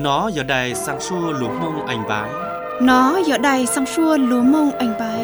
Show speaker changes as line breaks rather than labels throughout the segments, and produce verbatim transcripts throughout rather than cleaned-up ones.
Nó giờ đây sang xua lúa mông anh bái.
Nó giờ đây sang xua lúa mông anh bái.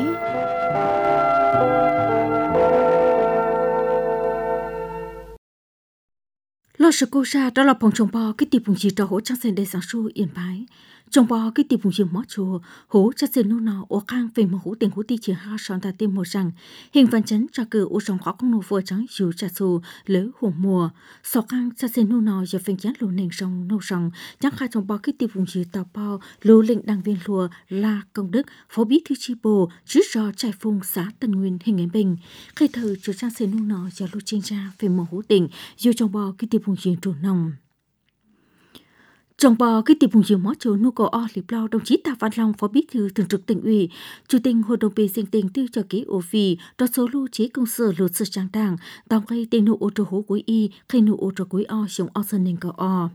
Lo sợ cô ra đó là phòng trồng bò cái tiệm bùng gì cho hỗ trang sen để sáng xu yên bái. Trồng bò cái tiệm bùng gì mót chùa hỗ trang sen nô nọ ở khang về mà hỗ tiền hỗ ti chỉ ha son ta tìm một rằng hình văn chấn cho cử ở trong khó con nô vừa trắng dù trà xu lỡ hồ mùa sau khang trang sen nô nọ giờ phèn chán lúa nền sông nô sông chẳng khai trồng bò cái tiệm bùng gì tàu bò lúa lệnh đăng viên lúa là công đức phó bí thư chi bộ chứ do trải phung xã Tân Nguyên hình ảnh bình khai thờ cho trang sen nô nọ giờ lúa trên ra về mà hỗ tiền dù trồng bò cái tiệm bùng gì trụ nông. Trong bò cái tiệm bùng diều mót chỗ nô cổ o lịp lao đồng chí Tạ Văn Long phó bí thư thường trực tỉnh ủy, chủ tịch hội đồng bề sinh tình tư cho ký ổ phì đó số lưu chế công sở luật sự trang đảng tàu gây tên nô ô tô hố cuối y khai nô ô tô cuối o sống o sơn nên cổ o.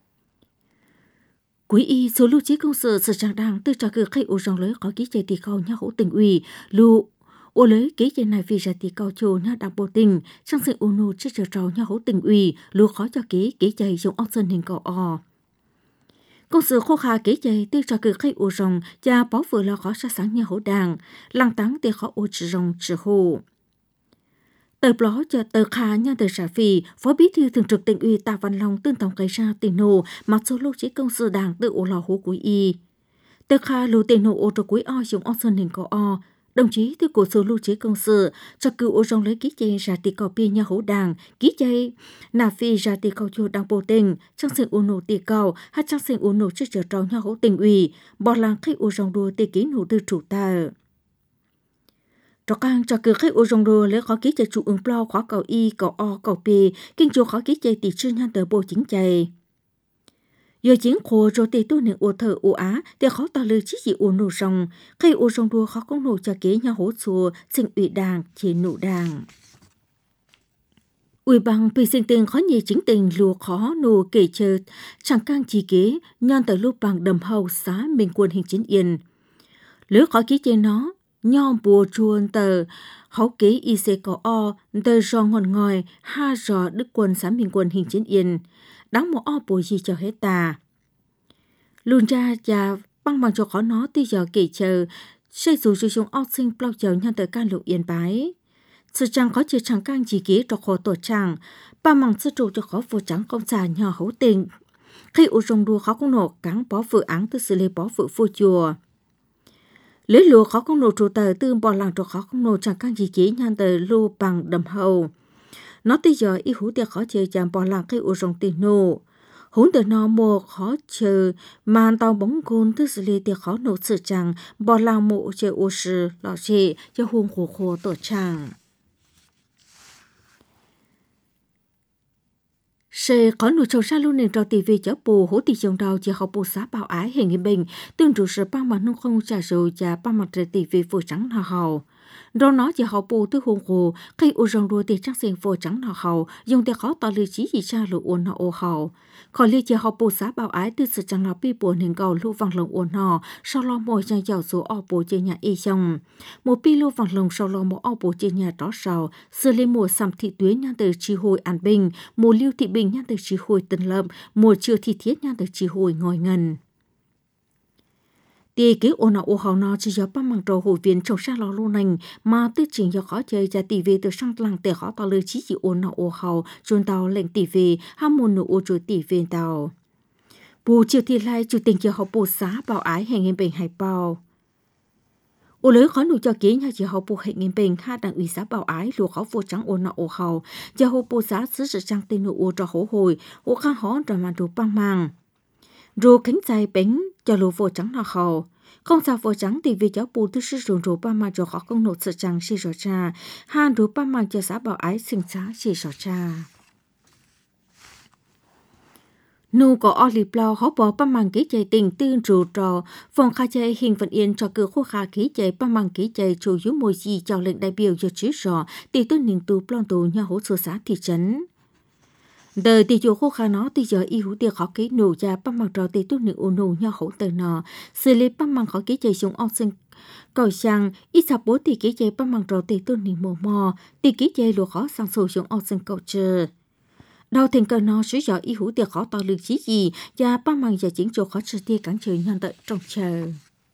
Cuối y số lưu chế công sở sự trang đảng tư cho cứ khai ổ rong lưới có ký chạy tỷ khâu nhau hỗ tỉnh ủy lưu ô lấy ký chạy này vì ra tỷ cao chỗ nha đảng bộ tỉnh trong sự ô nô chết trở trò nhau hỗ tỉnh ủy lưu khó cho ký ký chạy sống o sơn nên cổ o. Công sự khô khá kể chạy tư cho cử khai ổ rồng và bảo vừa lo khó xa sáng nhà hỗ đảng, lăng táng để khó ổ trừ rồng trừ hồ. Tờ bló cho tờ khá nhà tờ xã phì, phó bí thư thường trực tỉnh ủy Tạ Văn Long tương tổng cái ra tiền nổ mặt số lô chế công sự đảng tự ổ lò hố cuối y. Tờ khá lô tiền nổ ổ trừ cuối o dùng o sơn hình có o. Đồng chí từ cổ số lưu chế công sự cho cựu ô rong lấy ký chay ra tỷ cầu pi nhà hỗ đảng ký chay nà phi ra tỷ cầu chùa đảng bộ tỉnh trang sinh ô nổ tỷ cầu hay trang sinh ô nổ trước trở trò nhà hỗ tỉnh ủy bỏ làng khách ô rong đua tỷ ký nổ từ chủ ta cho càng cho cựu khách ô rong đua lấy khó ký chay chủ ứng plo khó cầu y cầu o cầu pi kinh chùa khó ký chay tỷ sư nhan tờ bộ chính chay. Giờ chiến khổ rồi thì tôi nên ô thờ ô á để khó tạo lời chí dị ô nổ rong khi ô rong đua khó có nổ cho kế nhà hỗ chùa sinh ủy đảng chỉ nổ đảng. Ủy bằng vì sinh tình khó nhì chính tình lùa khó nổ kể chờ chẳng càng chỉ kế nhon tới lúc bằng đầm hầu xá mình quân hình chiến yên. Lỡ khó ký trên nó nhom bùa chuồn tờ hấu kế y xê có o tờ rò ngọn ngòi ha rò đức quân xá mình quân hình chiến yên. Đáng một o bùa gì cho hết ta. Luôn ra và băng bằng cho khó nó tuy giờ kể chờ xây dù cho chúng ốc sinh bọc chờ nhân tới can lộ yên bái. Sự chẳng có chữ chẳng càng chỉ kế cho khó tổ chẳng, ba mong sự trụ cho khó vô trắng công xà nhỏ hấu tình. Khi ổ rồng đua khó công nổ cắn bó vụ án từ xử lý bó vụ vô chùa. Lấy lùa khó công nổ trụ tờ tư bò làng cho khó công nổ chẳng càng chỉ kế nhân tới lưu bằng đầm hầu. Nó tuy giờ y hữu tiệc khó chơi chạm bò làng khi ổ rồng tiền nổ. Hốn từ nó mùa khó chờ mà tàu bóng gôn tư xử lý tiệc khó nổ sự chẳng bò làng mộ chơi ô sư lọ chê cho hôn khổ khổ tổ chẳng. Sẽ có nụ trâu xa luôn nền trò tì vi chở bù hỗ tì chồng đào chỉ học bù xá bảo ái hình hình bình tương trụ sự băng mặt nông không trả rồi và băng mặt trời tì vi phổ trắng nào hầu. Đó nó chỉ học bù tư hôn hồ khi ô rong đua tì trắng xinh phổ trắng nào hầu dùng để khó tỏ lý trí gì xa lộ ôn nào ô hầu. Khỏi lý chỉ học bù xá bảo ái tư sự chẳng là bi buồn hình cầu lưu vàng lồng ôn nọ sau lo mồi nhà giàu số o bù trên nhà y chồng. Một bi lưu vàng lồng sau lo một o bù trên nhà đó sầu xử lý mùa xăm thị tuyến nhan từ chi hồi an bình mùa lưu thị bình nhan từ chi hồi tân lập mùa chưa thị thiết nhan từ chi hồi ngồi ngần. Tỷ kế ôn nào ô hào nó chỉ do băng bằng trò hội viên trong xa lò lô nành mà tư trình do khó chơi ra tỷ về từ sang làng để khó tao lời chỉ chỉ ôn nào ô hào chôn tàu lệnh tỷ về ham môn nụ ô chuối tỷ về tàu. Bù chiều thì lại chủ tình chiều học bù xá bảo ái hành nghiêm bình hải bao. Ô lưới khó nụ cho kế nhà chiều học bù hành nghiêm bình ha đảng ủy xã bảo ái lùa khó vô trắng ôn nào ô hào cho học bù xá xứ sự trang tên nụ ô trò hổ hồi ô khá hó rồi mà đủ băng mang. Rồi cánh dài bánh cho lùa vô trắng nào hào. Không sao vô trắng thì vì cháu bù tư sư rùn rùa ba mà cho khó công nộp sự trắng xì rõ cha. Hàn rùa ba mà cho xã bảo ái sinh xá xì rõ cha. Nụ có o lì plau khó bỏ ba mạng ký chạy tình tương rùa trò. Phòng khá chạy hình vận yên cho cửa khô khá ký chạy ba mạng ký chạy chủ yếu mùi gì cho lệnh đại biểu cho chứ rõ. Tỷ tôi nền tù plon tù nhà hỗ trợ xã thị trấn. Đời tỷ chủ khô khá nó tỷ giờ y hữu tiệc khó ký nụ ra băng bằng trò tỷ tốt nữ ổ nụ nhau hỗ tờ nọ. Xử lý băng bằng khó ký chạy xuống ốc sinh cầu sang ít sạp bố tỷ ký chạy băng bằng trò tỷ tốt nữ mồ mò tỷ ký chạy lùa khó sang sổ xuống ốc sinh cầu chờ. Đầu tiên cơ nó sử dụng ý hữu tiệc khó tỏ lực chí gì và ba mang giờ chính chỗ khó trừ tia cắn trừ nhân tận trong chờ.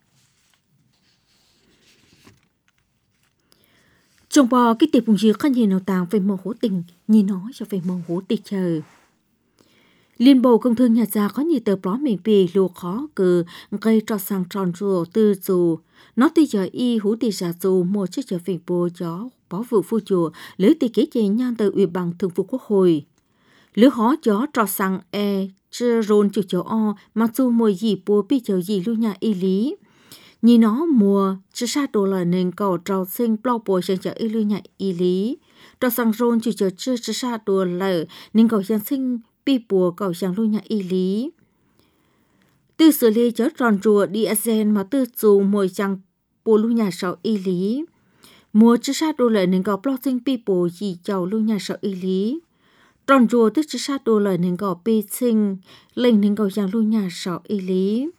Trong bò cái tiệp bùng dư khăn nhìn nào tàng về mồ hố tình, nhìn nó cho về mồ hố tì chờ. Liên bộ công thương nhà gia có nhiều tờ bó mình bì lùa khó cử gây cho sang tròn rùa tư dù. Nó tuy giờ y hú tì giả dù một chiếc trở về bố chó bó vụ phu chùa lấy tì kế chế nhan tờ ủy bằng thường vụ quốc hội. Lứa khó chó cho sang e chơ rôn chữ chó o mặc dù mùa gì bố bí chầu gì lưu nhà y lý. Nhìn nó mùa chứ xa đồ là nền cầu trao sinh blau bố sinh chở y lưu nhà y lý. Cho sang rôn chữ chở chơ chứ xa đồ là nền cầu dân sinh bị bùa cầu chẳng lưu nhà y lý. Từ xử lý chớ tròn rùa đi a gen mà tư dù mùi chẳng bùa lưu nhà sau y lý. Mùa chứ sát đồ lợi nên có plot sinh bị bùa gì chào lưu nhà sau y lý. Tròn rùa tức chứ sát đồ lợi nên có bị sinh lên nên có chẳng lưu nhà sau y lý.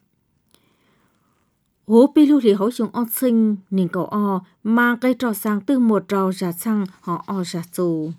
Hố bị lưu lý hỗ dùng o sinh nên có o mà cây trò sang từ một trò giả sang họ o giả dù.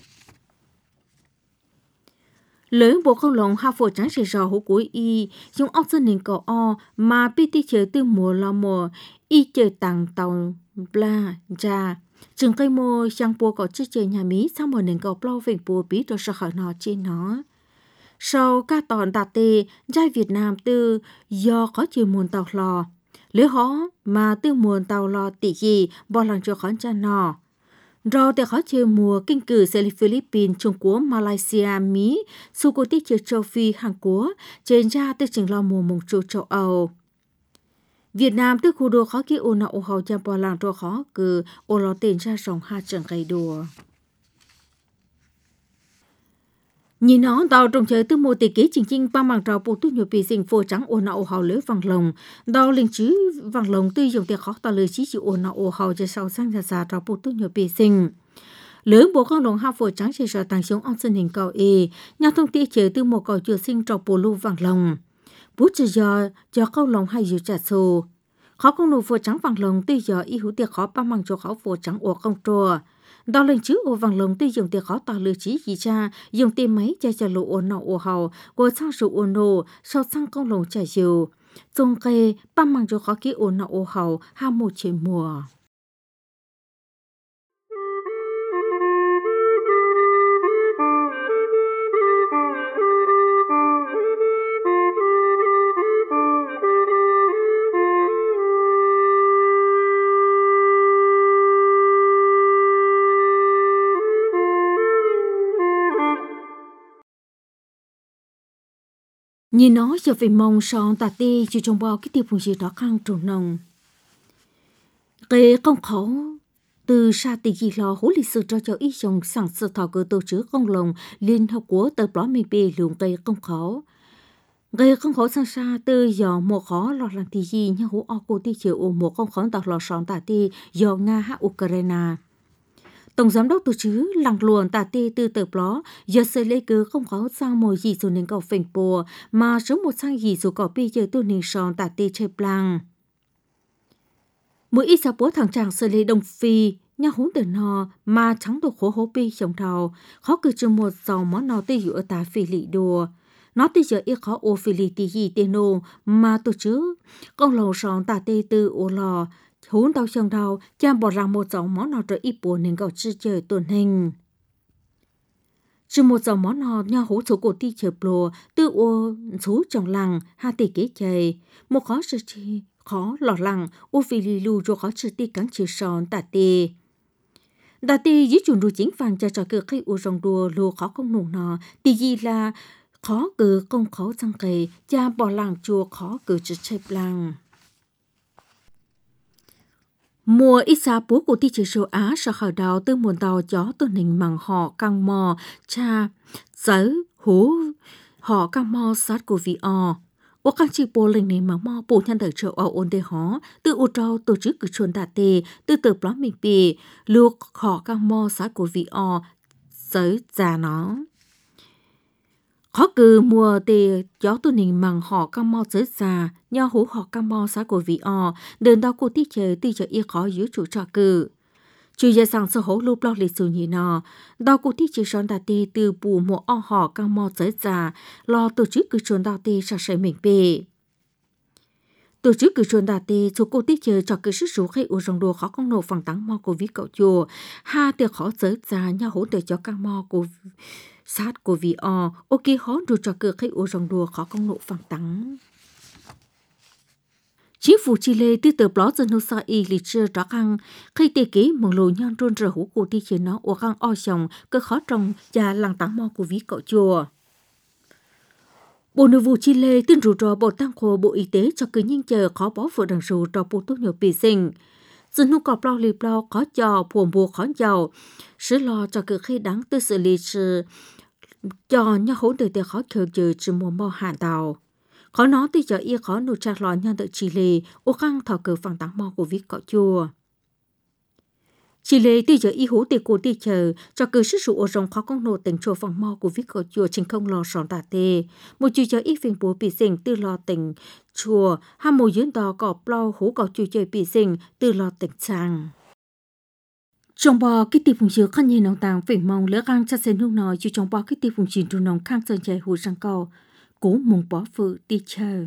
Lớn bộ không lòng hạ phổ trắng sẽ rò hữu cuối y, dùng ốc dân nền cổ o mà bị tí chờ từ mùa lo mùa, y chờ tàng tàu bla ra. Trường cây mô sang bùa có chiếc chờ nhà Mỹ sang mùa nền cổ blo vệnh bùa bí đồ sợ khỏi nó trên nó. Sau ca tòn đạt tê, giai Việt Nam từ do có chiều muôn tàu lò. Lưới hó mà từ muôn tàu lò tỷ gì bỏ lòng cho khói cha nò. Rồi để khó chơi mùa kinh cử sẽ là Philippines, Trung Quốc, Malaysia, Mỹ, su cô tích chơi châu Phi, Hàn Quốc, trên ra tới chừng lo mùa mông châu châu Âu. Việt Nam tới khu đô khó kia ô nọ ô hầu cha bò làng trò khó cử ô lò tên ra rồng hai trận gây đùa. Nhìn nó đào trồng chơi từ một tỷ kế chính chính ba mảng trào bộ tu nhiều bị sinh phô trắng ô nọ ô hầu lưới vàng lồng. Đào linh chứ vàng lồng tư dùng tiền khó tao lời chí chịu ô nọ ô hầu cho sau sang ra ra trào bộ tu nhiều bị sinh. Lớn bộ con lồng hai phô trắng sẽ ra tăng xuống ông sân hình cầu e. Nhà thông tin chơi từ một cầu chùa sinh trào bộ lưu vàng lồng. Bút trừ giờ cho câu lồng hay dù trả xô. Khó công nụ phô trắng vàng lồng tư giờ y hữu tiệc khó ba mảng cho khó phô trắng ô không trùa. Đó lên chứ ô vàng lồng tư dùng tiền khó tỏ lừa chí gì cha, dùng tiền máy chạy trả lộ ô nọ ô hầu, cô sang rượu ô nô, sau sang công lồng trả dìu. Dùng kê, ba mang cho khó ký ô nọ ô hầu, ha một chế mùa. Nhìn nó giờ về mong son tà tê chỉ trong bao cái tiêu phùng gì đó khăn trồn nồng. Cái công khẩu từ xa tỷ gì lo hố lịch sử cho cho ý dòng sản xuất thảo cơ tổ chức công lồng liên hợp quốc tờ blog mình bề lượng cây công khẩu. Cái công khẩu sang xa từ giờ một khó lo làm tỷ gì nha hố ô cô tỷ chiều ổ một công khẩu tạc lò son tà tê do Nga hạ Ukraine. Tổng giám đốc tổ chức lăng luồn tà tê từ tờ blog giờ sẽ lấy cứ không có sang mùa gì rồi nên cầu phình bùa mà số một sang gì rồi có bây giờ tôi nên son tà tê chơi blang. Mỗi ít sao bố thằng chàng sẽ lấy đồng phi nhà hốn từ nò mà trắng đồ khổ hố bi trong đầu khó cứ chưa một dòng món nào tê dụ ở tà phi lị đùa. Nó tê giờ ít khó ô phi lị tì gì tê nô mà tổ chức công lầu son tà tê từ ô lò hốn tao trong đầu chàng bỏ ra một dòng món nào trở ít bùa nên gọi chữ chơi tuần hình. Chứ một dòng món nào nhà hố số cổ ti chờ bùa từ ô số trong làng hai tỷ kế chơi một khó sự chi khó lò lặng ô phi lì lù rồi khó sự ti cắn chữ son tà tê. Tà tê dưới chuồn đùa chính phàng cho trò cửa khi ô rong đùa lù khó không nụ nọ tì gì là khó cử công khó sang kề cha bỏ làng chùa khó cử chữ chơi làng. Mùa ít xa bố của thị trường châu Á sẽ khởi đầu từ nguồn tàu gió tuần hình bằng họ căng mò cha giấy hú họ căng mò sát của vị o. Ô căng chi bố linh này mà mò bố nhân đời châu Âu ôn đề hó từ ô trao tổ chức cử chuồn tà tê từ từ blog mình bì luộc họ căng mò sát của vị o giấy già nó. Khó cử mùa tê gió tuần hình bằng họ căng mò giấy già nhau hú họ căng mò sát của vị o đơn đau cô tí chơi tí cho y khó dưới chủ trò cử. Chủ gia sang sơ hổ lúc lo lịch sử nhị nọ, đào cụ thi chỉ son đà tê từ bù mùa o họ căng mò giới già, lo tổ chức cử chuồn đào tê sa sấy mình bề. Tổ chức cử chuồn đà tê số cụ thi chờ cho cử sức số khay u rong đồ khó công nổ phẳng tăng mò của ví cậu chùa, ha tiệc khó giới già nhà hỗ trợ cho căng mò của sát của vì o, ok khó đồ cho cử khay u rong đồ khó công nổ phẳng tăng. Chính phủ Chile từ từ đó dân nô sa y lịch sử rõ khăn khi tế ký một lối nhon rôn rờ hữu của thị trường nó ở khăn o sòng cơ khó trồng và làng táng mò của ví cậu chùa. Bộ Nội vụ Chile tuyên rủ trò Bộ Tăng khổ Bộ Y tế cho cứ nhanh chờ khó bó vừa đằng rủ trò bộ tốt nhiều bị sinh. Dân nô cọp lo lì lo khó cho phùm bùa khó giàu, sứ lo cho cứ khi đáng tư xử lý sự cho nhà hỗn đời tế khó chờ chờ chứ mùa mò hạn tàu. Khó nói thì cho y khó nụ trạc lò nhân tự Chile ô khăn thọ cờ phẳng táng mò của viết cọ chùa. Chile thì cho y hú tì cô tì chờ cho cờ sức sụ ô rồng khó công nộ tỉnh chùa phẳng mò của viết cọ chùa trình không lò sòn tà tê. Một chú cho y phiền bố bị sinh từ lò tỉnh chùa hà mô dưỡng tò cọ plau hú cọ chú chơi bị sinh từ lò tỉnh trang. Trong bò cái tiệp phùng chứa khăn nhìn nông tàng phỉnh mong lỡ găng cha sen hương nói chú trong bò cái tiệp phùng chứa trù nông khang sơn chạy hú sang cầu. Cố mùng bỏ phụ đi chờ.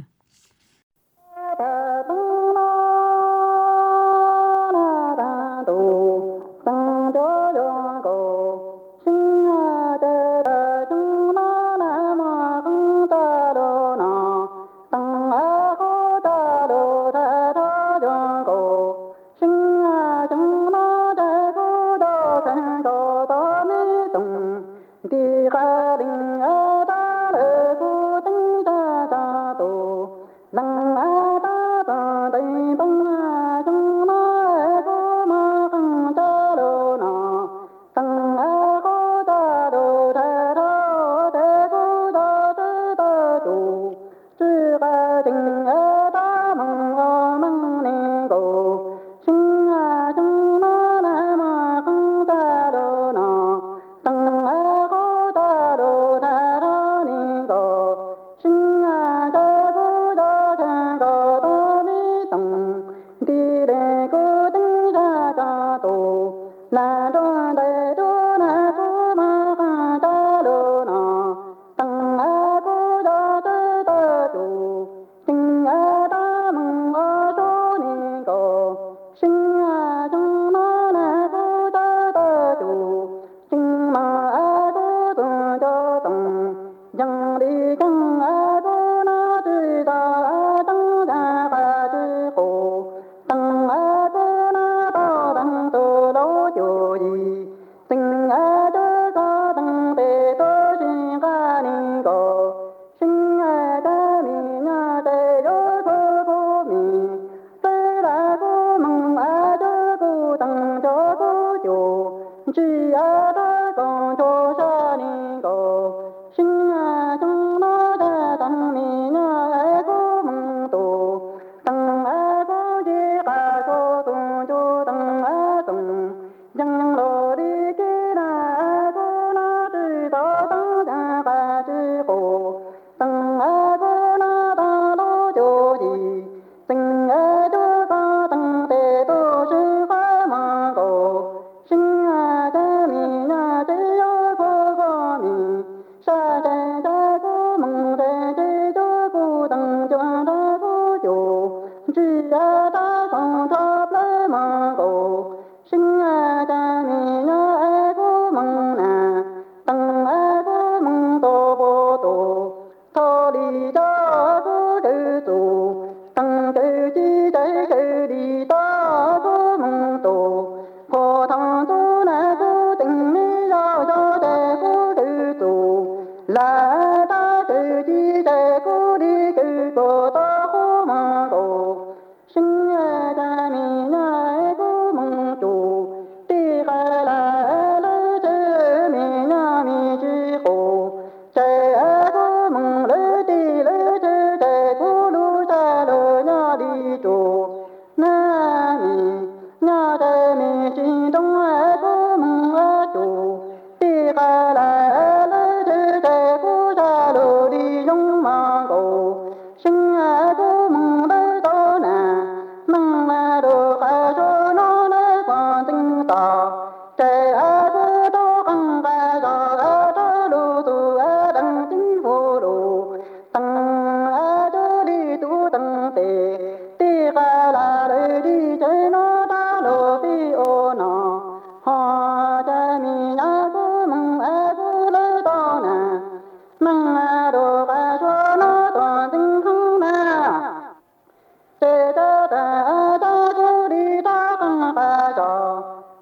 Sinh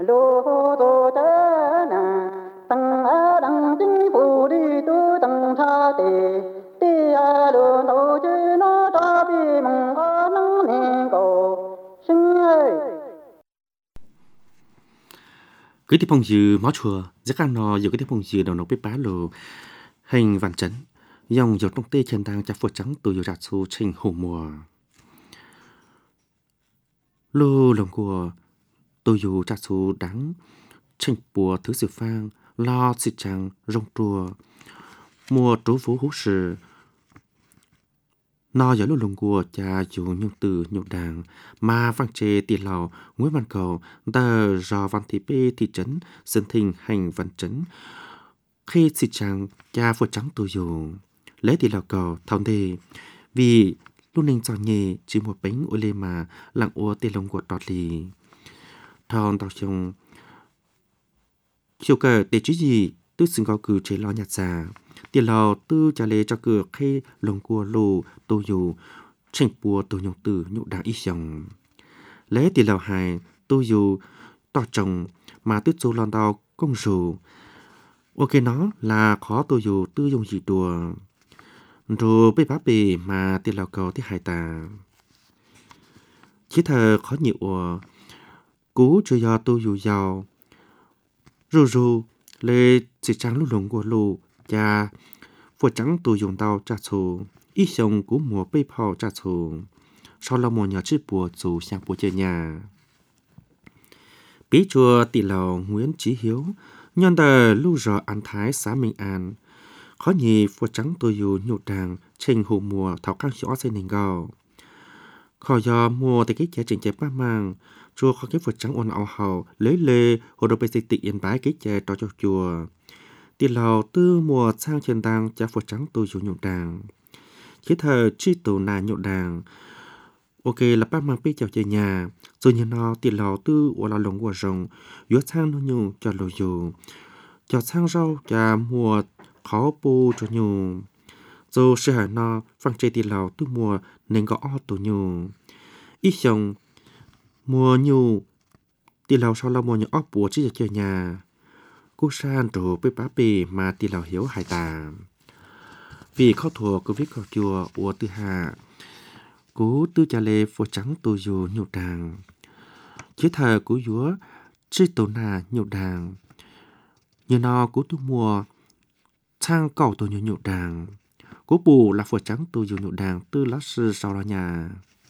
lô tô chớ nà tăng á đăng chính phủ đi tu tăng cha tề tê a lô tô chớ nó cha bi mong có năng nè cầu sinh ơi.
Cái tiếp phong dư máu chùa, rất ăn nó dù cái tiếp phong dư đầu nó biết bá lồ hình vạn chấn, dòng dột trong tê trên đang chặt phốt trắng từ dù rạt xu trình hồ mùa. Lô lòng của tôi dù rạt xu đắng, trình bùa thứ sự phang, lo xịt trắng rong trùa, mùa trú vũ hú sự. Nó giờ lúc lùng của cha dù nhung từ nhung đàng mà văn chế tiền lò Nguyễn Văn Cầu tờ do văn thị bê thị trấn dân thình hành văn trấn khi xịt trắng cha phô trắng tôi dù lấy tiền lò cầu thòng đề vì lúc ninh cho nhẹ chỉ một bánh ôi lê mà lặng ua tiền lông của đọt lì thòng tàu chồng chiều cờ để chứ gì tôi xin có cử chế lo nhạt già tiền lò tư trả lệ cho cửa khi lồng cua lù tô dù tranh bùa tô nhung tử nhụ đáng ít dòng lấy tiền lò hài tô dù to chồng mà tuyết dù lon đau công dù ok nó là khó tô dù tư dùng gì đùa rồi bê bá bề mà tiền lò cầu thì hài tà chỉ thờ khó nhịu cú chưa do tô dù giàu rù rù lê chỉ trắng lúc lồng của lù cha phô trắng tôi dùng tàu trả thù ít xong của mùa bê phò trả thù sau là một nhà chữ bùa dù sang bùa chơi nhà bí chùa tỷ lầu Nguyễn Chí Hiếu nhân tờ lưu rõ an thái xã Minh An khó nhì phô trắng tôi dùng nhụ đàng trình hồ mùa thảo căng rõ xây nền gạo khó do mùa thì cái trẻ trình trẻ ba mang chùa khó cái phô trắng ôn ảo hậu lấy lê hồ đồ bê xây tị yên bái cái trẻ đó cho chùa tiền lầu tư mùa sang trên đàng cha phật trắng tôi dùng nhộn đàng khi thờ chi tổ nà nhộn đàng ok là bác mang bê chào chơi nhà rồi như nó tiền lầu tư ở là lồng của rồng yuốt sang nó nhung cho lầu dù cho sang rau cha mùa khó bù cho nhung rồi sẽ hỏi nó phăng chơi tiền lầu tư mùa nên có o tổ nhung ít xong mùa nhu tiền lầu sau là mùa nhung ốc bùa chỉ chơi nhà cú san rồi bê bá bê mà tì lào hiếu hải tà vì khó thua của viết cầu chùa của tư hạ cú tư cha lê phô trắng tô dù nhụ đàng chế thờ cú dúa chi tổ nà nhụ đàng như nó cú tư mùa sang cầu tô nhụ nhụ đàng cú bù là phô trắng tô dù nhụ đàng tư lá sư sau đó nhà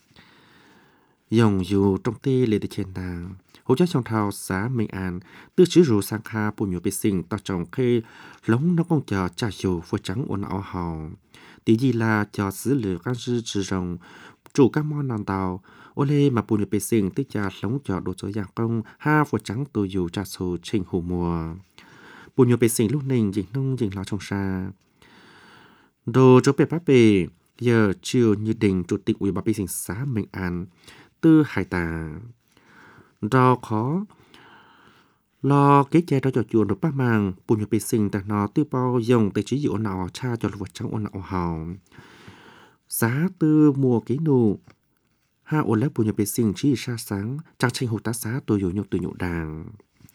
dòng dù trong tê lê từ trên đàng hỗ trợ trong thao xã Minh An tư chỉ rủ sang kha bùn nhiều bê sinh tao trồng khê lống nó con chờ trả dù phô trắng ôn áo hào tí gì là cho xứ lửa các dư trừ rồng chủ các món non tàu ô lê mà bùn nhiều bê sinh tích trả lống cho đồ cho giang công ha phô trắng tôi dù trả số trình hồ mùa bùn nhiều bê sinh lúc ninh dình nông dình lo trong xa đồ cho bê bá bê giờ chiều như đình chủ tịch ủy ban bê sinh xã Minh An tư hải tà do khó lo cái che đó cho chuồn được bác màng bùn nhập bê sinh tại nó tư bao dòng tại chỉ dụ nào cha cho vật trắng ôn nào hào giá tư mùa ký nụ ha ôn lấy bùn nhập bê sinh chỉ xa sáng trang tranh hồ tá giá tôi dụ nhục từ nhụ đàng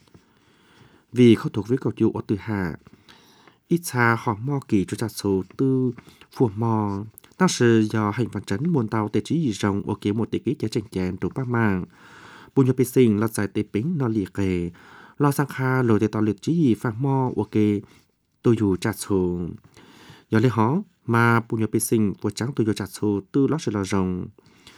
vì không thuộc với cầu chịu ở từ hạ ít xa họ mò kỳ cho cha số tư phù mò当时do hành văn trấn muôn tàu tại chỉ rồng ở kế một tỷ ký chế tranh chèn được bác màng bùn nhập bê sinh là giải tế bính nó lì kề lo sang kha lồi để tàu liệt chỉ gì phang mò ok tôi dù chặt số giờ lấy hó mà bùn nhập bê sinh vừa trắng tôi dù chặt số tư lót sẽ là rồng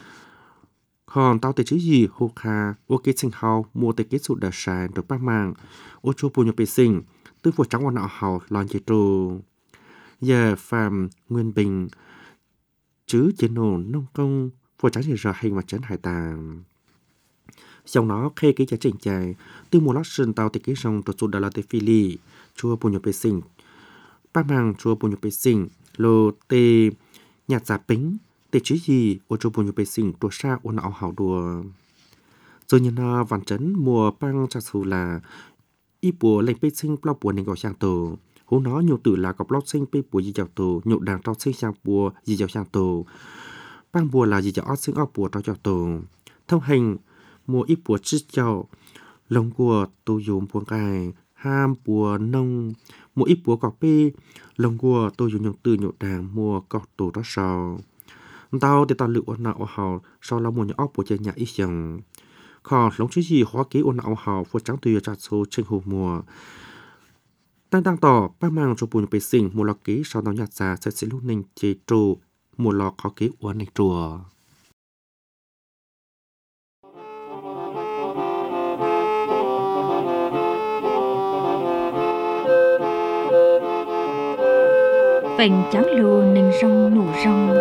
còn tàu tế chỉ gì hô kha ok sinh hào mua tế kết số đợt sài được bác màng ô chua bùn nhập bê sinh tư vừa trắng qua nọ hào lòn chế trù giờ phàm nguyên bình chứ chế nổ nông công vừa trắng thì giờ hành và trấn hải tàng sau đó khi cái giá trình chạy từ một lát sơn tàu thì cái sông từ sud là tới Philly chùa bùn nhập bê sinh bác mang chùa bùn nhập bê sinh lô tê nhạt giả bính tê chứ gì ở chùa bùn nhập bê sinh đùa xa ôn ảo hảo đùa rồi như nó vạn trấn mùa băng trả thù là y bùa lệnh bê sinh bao bùa nên gọi sang tổ hú nó nhiều tử là cọc lót sinh bê bùa gì chào tổ nhộn đàng trao sinh sang bùa gì chào sang tổ băng bùa là gì chào ót sinh ót bùa trao chào tổ thông hành mùa ít bùa chích chào lồng của tôi dùng buông cài ham bùa nông một ít bùa cọc pi lồng của tôi dùng nhung từ nhộn đàng mua cọc tủ đó sò tao để tao lựa nào họ sau là một nhà ốc của chơi nhà ít dòng khó lồng chứ gì khó kỹ ôn nào họ phụ trắng tùy chặt số trên hồ mùa tăng tăng tỏ ba mang cho bùn bề sinh một lọ kỹ sau đó nhặt ra sẽ sẽ lúc ninh chế trù một lọ khó kỹ uốn này chùa
Phèn trắng lùa nền rong nụ rong.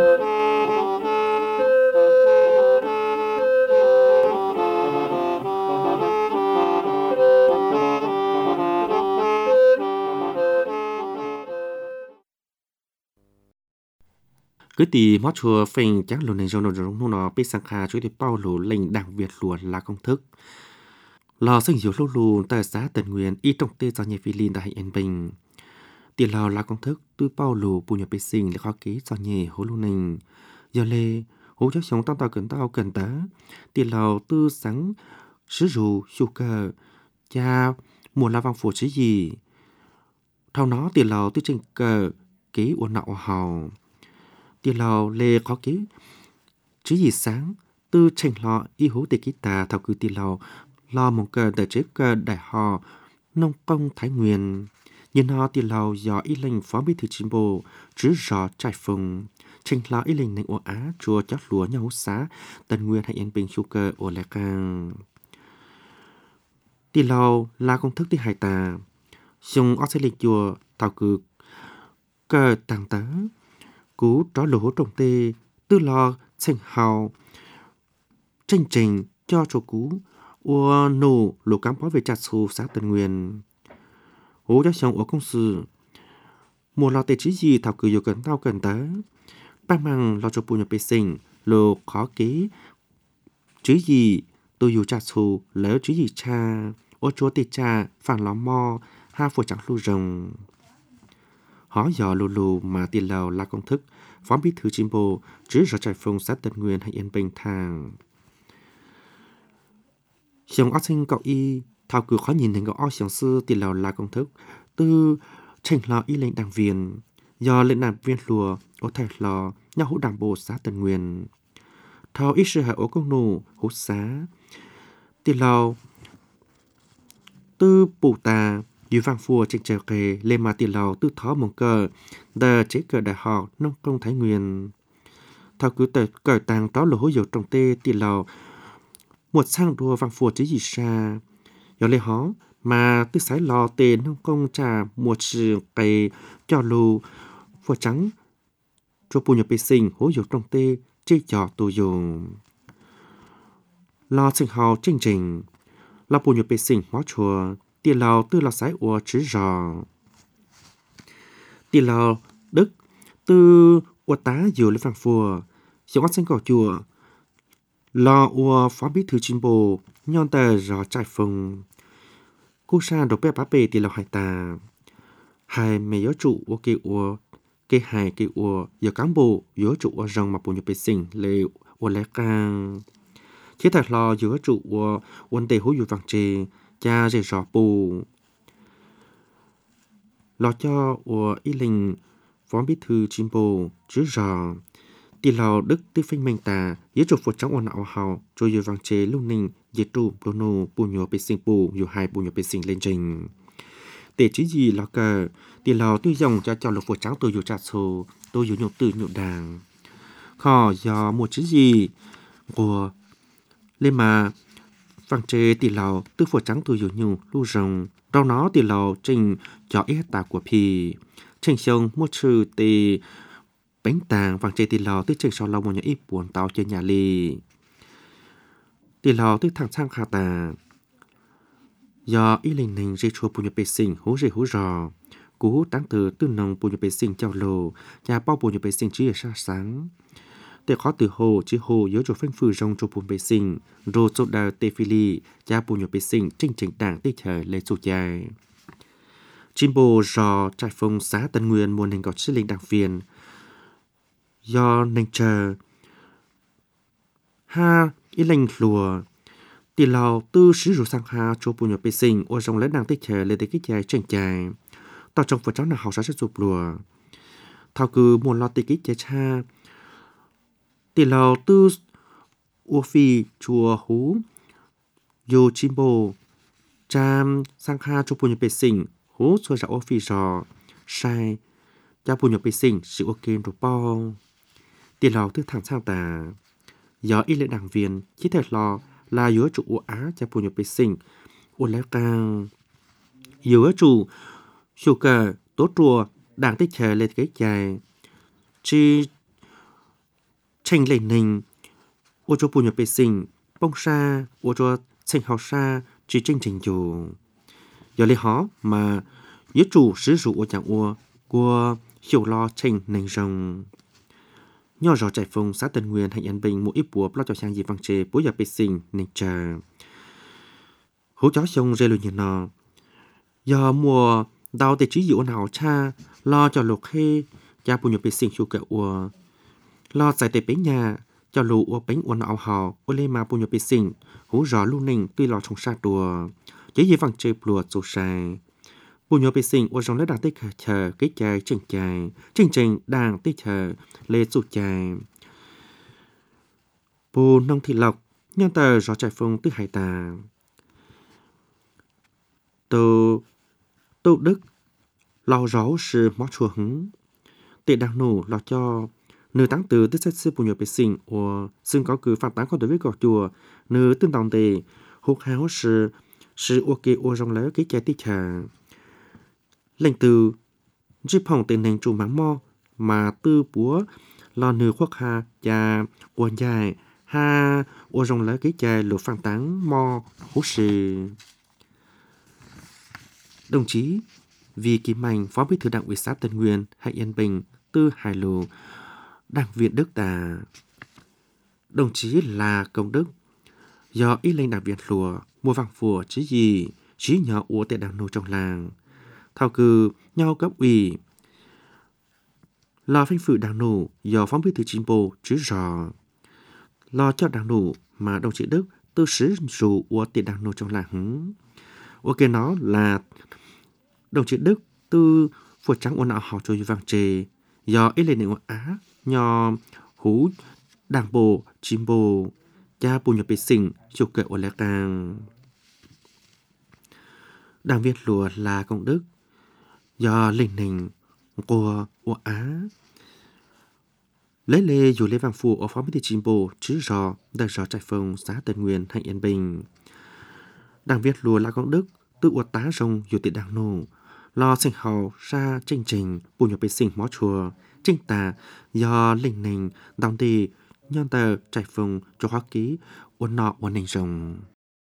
cứ tì mót chùa phèn trắng lùa nền rong nụ rong nó bị sang kha chú thì bao lùa lệnh đảng Việt lùa là công thức lò sinh diệu lù lù tại xã Tần Nguyên y trong tê do nhà phi linh tại Yên Bình tiền lò là công thức tôi bao lù bù nhập bê sinh để khó ký do nhẹ hố lù nình giờ lê hố chắc sống tao tao cần tao cần tá tiền lò tư sáng sứ rù su cờ cha mùa la vang phổ chứ gì thao nó tiền lò tư trình cờ ký uốn nạo hào tiền lò lê khó ký chứ gì sáng tư trình lò y hố để ký tà thao cứ tiền lò lo một cờ đại chế cờ đại họ nông công Thái Nguyên nhìn họ tiền lầu do ý lệnh phó bí thư chính bộ chứ rõ trải phùng trình lo ý lệnh nền ô á chùa chót lúa nhau xá Tần Nguyên hay Yên Bình chu cơ ô lẹ càng tiền lầu là công thức đi hải tà dùng ở xây lịch chùa thảo cực cờ tàng tớ cú tró lúa trồng tê tư lo trình hào trình trình cho chỗ cú ua nổ lũ cám bó về chặt xù xã Tần Nguyên hố cho xong ở công sự một lò tệ chí gì thảo cử dù cần tao cần tới ba măng lò cho bù nhập bê sinh lô khó kế chứ gì tôi dù chặt xù lỡ chứ gì cha ô chúa tê cha phản lò mò ha phổ chẳng lưu rồng hó dò lù lù mà tiền lầu là công thức phó bí thư chính bộ chứ rõ trải phùng xã Tần Nguyên hay Yên Bình thang xong ác sinh cậu y thao cử khó nhìn thấy cậu ác xong sư tiền lầu là công thức tư trình lò y lệnh đảng viên do lệnh đảng viên lùa ô thầy lò nhau hữu đảng bộ xã Tần Nguyên thao ít sự hạ ố công nụ hữu xá tiền lầu tư bù tà dù vang phùa trình trời kề lên mà tiền lầu tư thó mong cờ đờ chế cờ đại họ nông công Thái Nguyên thao cứ tờ cờ tàng đó là hữu dầu trong tê tiền lầu một sang đua vang phùa chứ gì xa do lê hó mà tư sái lò tê nông công trà một sự cây cho lù phùa trắng cho bù nhập bê sinh hố dầu trong tê chê trò tù dùng lò sinh hào trình trình lò bù nhập bê sinh hóa chùa tiền lò tư lò sái ua chứ rò tiền lò đức tư ua tá dừa lên vang phùa dòng ác sinh cỏ chùa lo ua phó bí thư chính bộ nhon tờ rõ trải phùng cú sa đồ bé bá bê thì lò hải tà hai mẹ yếu trụ ua kê ua kê hai kê ua giờ cán bộ yếu trụ ua rong mà bùn nhập bê sinh lê ua lẽ càng chế thật lo yếu trụ ua uốn tê hú yu vàng chê cha dễ rõ bù lo cho ua ý linh phó bí thư chính bộ chứ rõ tỷ lầu đức tư phanh mình ta yếu trụ phật trong ôn ảo hào cho yếu vàng chế lưu ninh dễ trụ bồ nô bù nhô bê sinh bù yếu hai bù nhô bê sinh lên trình để chứ gì là cờ tỷ lầu tư dòng cho cho lục phật trắng tôi yếu chặt sổ tôi yếu nhộn tự nhộn đàng khó do một chứ gì của lên mà vàng chế tỷ lầu tư phật trắng tôi yếu nhộn lưu rồng đâu nó tỷ lầu trình cho ít tà của pì trình sông một sự tỷ bánh tàng vàng chế tiền lò tức chừng sau lâu một nhà ít buồn tàu trên nhà lì tiền lò tức thằng sang khả tà do ý linh nành dây chua bùn nhập bê sinh hú dây hú rò cú hú táng từ tư nồng bùn nhập bê sinh chào lồ nhà bao bùn nhập bê sinh chỉ ở xa sáng để khó từ hồ chứ hồ yếu cho phanh phư rong cho bùn bê sinh rồi cho đào tê phi ly nhà bùn nhập bê sinh trình trình đảng tích trời lê sụt dài chim bồ rò trải phong xã Tân Nguyên muôn hình gọt sư linh đảng viên do nành chờ ha ý lệnh lùa tỷ lầu tư sử dụng sang hà cho bùn nhập bê sinh ở trong lấy nàng tích chờ lên tới cái chạy tranh chạy tao trong phần cháu nào học sẽ chụp lùa thao cứ muốn lo tích cái chạy cha tỷ lầu tư u phi chùa hú yo chim bồ cham sang hà cho bùn nhập bê sinh hú xua ra u phi rò sai cha bùn nhập bê sinh sự ok rồi bao tỷ lầu thứ thằng sang tà giờ ít lệ đảng viên chỉ thật lo là yếu chủ u á cha bùn nhập bê sinh u lẽ càng yếu chủ chủ cờ tốt chùa đảng tích chờ lên cái chạy chi tranh lên nình u cho bùn nhập bê sinh bông sa u cho tranh hào sa chỉ tranh trình chủ giờ lấy họ mà yếu chủ sử dụng u chẳng u của hiểu lo tranh nình rồng nhỏ rõ chạy phong xã Tân Nguyên hay An Bình mỗi ít bùa lo cho sang gì vang chê bố giờ bê sinh nình chờ hú chó sông rê lùi nhìn nọ giờ mùa đào để trí dụ nào cha lo cho lục khê cha bùn nhập bê sinh chu kẹo ua lo giải tệ bế nhà cho lù ua bánh ua nào hò ua lê mà bùn nhập bê sinh hú rõ lưu ninh tuy lo trong sa đùa chế gì vang chê bùa dù sai bùn nhập bê sinh ua trong lấy đảng tích chờ cái chạy chỉnh chạy chỉnh chỉnh đảng tích chờ lê dù chạy bùn nông thị lộc nhân tờ rõ chạy phong tư hải tà tô tô đức lo rõ sự mót chùa hứng tệ đang nổ lo cho nửa tháng từ tức xét sư bùn nhập bê sinh or xưng có cứ phản tán có đối với gọt chùa nửa tương đồng tề hút háo sự sự ok or trong lấy cái trái tích trà lệnh từ dịp hỏng tên nền chủ máng mo mà tư búa lo nửa khoác hà và or dài ha or trong lấy cái trái lửa phản tán mo hút sự đồng chí Vì Kim Anh, Phó Bí thư Đảng ủy xã Tân Nguyên, hay Yên Bình, Tư Hải Lù, Đảng viện Đức Tà. Đồng chí là Công Đức, do ít lên đảng viện lùa, mua vàng phùa chí gì, chí nhỏ ủa tại đảng nô trong làng. Thao cư, nhau cấp ủy, lo phanh phụ đảng nô, do Phó Bí thư Chính Bộ, chứ rò. Lo cho đảng nô mà đồng chí Đức tư sứ dù ủa tại đảng nô trong làng. Ok nó là đồng chí Đức tư phụ trắng ôn ảo học cho vàng trề do ít lên nền Á nhò hú đảng bộ chim bồ cha bùn nhập bê sinh chủ kệ ôn lẽ càng đảng viên lùa là Công Đức do linh nền của ôn Á lấy lê dù lê vàng phụ ở phó bí thư chim bồ chứ rò đời rò trại phong xã Tân Nguyên hay Yên Bình đảng viên lùa là Công Đức tự ôn tá rồng dù tiện đảng nô lo sinh hầu ra trình trình bùn nhập bê sinh mó chùa trình tà do linh nình đóng đi nhân tờ trải phùng cho hoa ký uốn nọ uốn nình rồng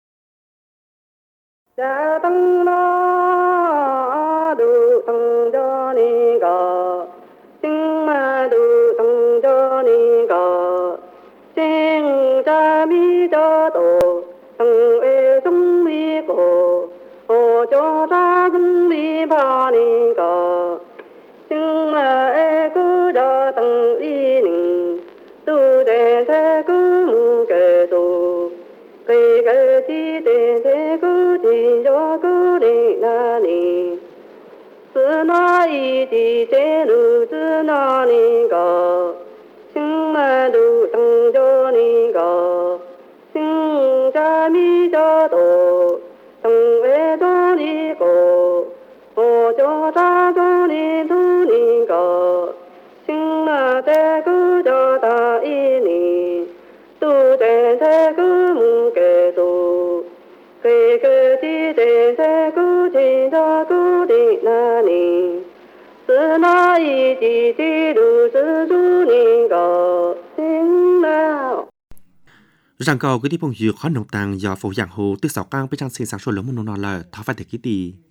cha tăng lo du tăng cho ni go sinh ma du tăng cho ni go sinh cha mi cho tổ tăng ê tung mi go ô cho ta tung mi ba ni go sinh ma ê cứ cho tăng y ni tu đề thế cứ mu kê tu cây cây chi đề thế cứ chi cho cứ đi na ni sư na y chi chế lu sư na ni go sinh ma du tăng cho ni go sinh cha mi cho tổ tăng ê cho ni go ô cho ta cho ni tu ni go sinh ma thế cứ cho ta y ni tu đề thế cứ mu kê tu cây cây chi đề thế cứ chi cho cứ đi na ni sư na y chi chi du sư du ni go sinh ma
rằng cầu cái đi bông dừa khó nồng tàng do phổ giảng hồ từ sáu cang bên trong sinh sản số lớn một nô nọ là tháo phải thể ký tì